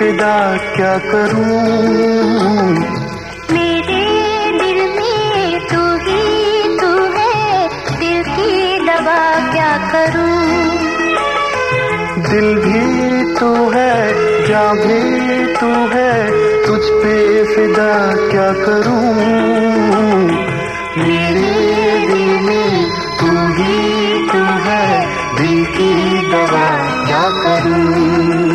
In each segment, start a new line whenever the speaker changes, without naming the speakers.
फिदा क्या करूं।
मेरे दिल में तू ही तू है, दिल की दवा क्या करूं।
दिल भी तू है, जान भी तू है, तुझ पे फिदा क्या करूं। मेरे दिल में तू ही तू है, दिल की दवा क्या करूं।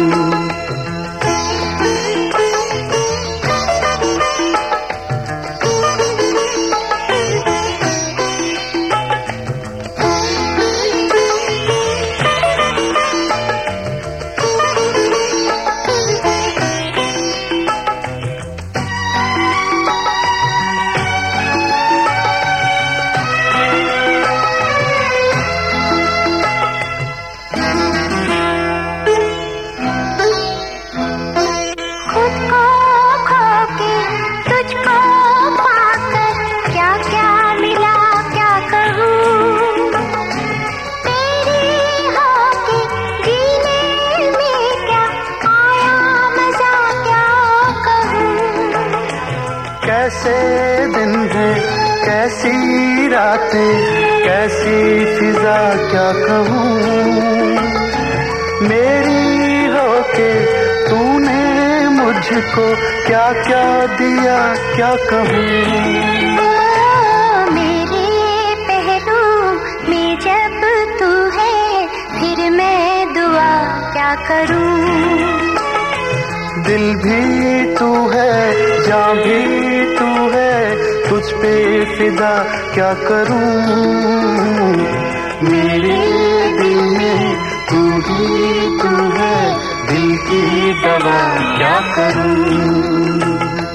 कैसे दिन है, कैसी रातें, कैसी फिजा क्या कहूँ। मेरी होके तूने मुझको क्या क्या दिया क्या कहूँ।
मेरे पहलू में जब तू है, फिर मैं दुआ क्या करूँ।
दिल भी तू है, जान भी तू है, तुझ पे फिदा क्या करूं। मेरे दिल में तू ही तू है, दिल की दवा क्या करूं।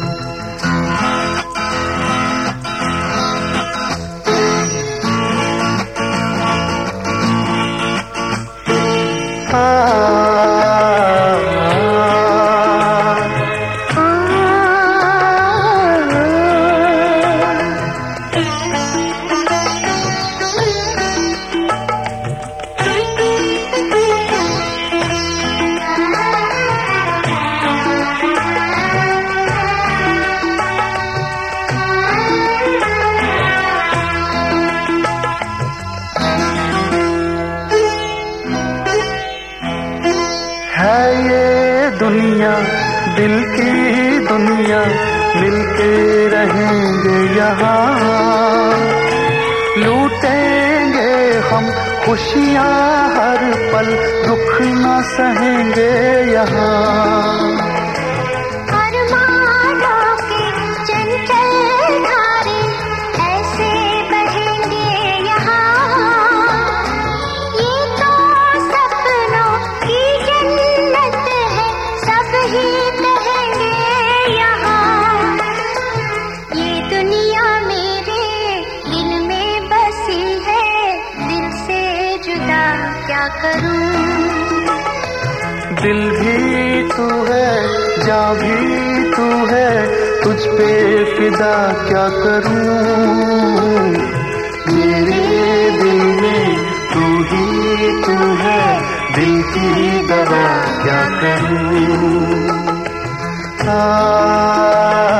है ये दुनिया दिल की दुनिया, मिलके रहेंगे यहाँ। लूटेंगे हम खुशियाँ हर पल, दुख न सहेंगे यहाँ।
क्या करूं।
दिल भी तू है, जान भी तू है, तुझ पे फिदा क्या करूं। मेरे दिल में तू ही तू है, दिल की दवा क्या करूं।